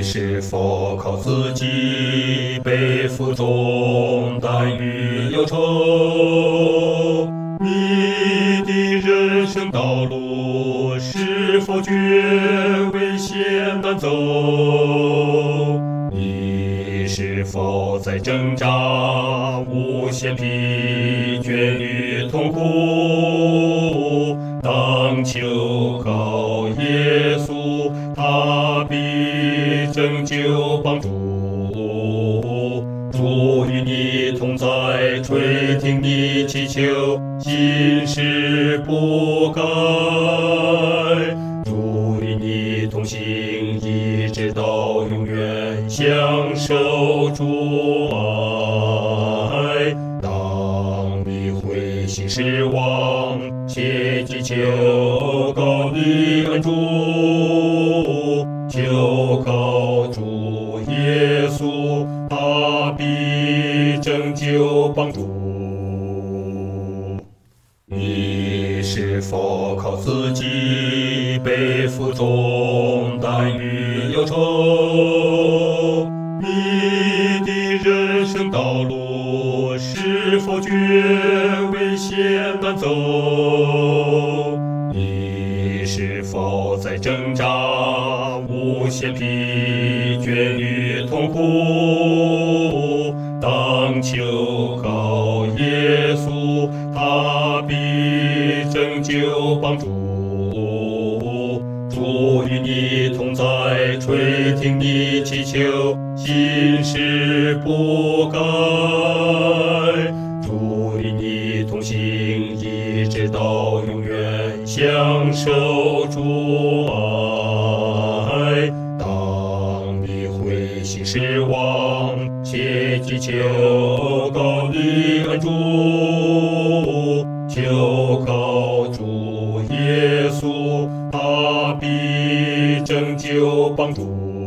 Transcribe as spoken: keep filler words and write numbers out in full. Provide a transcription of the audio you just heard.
是否靠自己背负重担与忧愁？你的人生道路是否觉危险难走？你是否在挣扎，无限疲倦与痛苦？当求告耶稣，他必拯救帮助。主与你同在，垂听你祈求，心事不改。主与你同行，一直到永远，享受主爱。当你灰心失望，切记求告你恩主，求告主耶稣，他必拯救帮助。你是否靠自己背负重担与忧愁？你的人生道路是否觉危险难走？你是否在挣扎，无限疲倦与痛苦？当求告耶稣，他必拯救帮助。主与你同在，垂听你祈求，心事不改。主与你同行，一直到永远，享受主爱。当你灰心失望，切记求告你恩主，求告主耶稣，他必拯救帮助。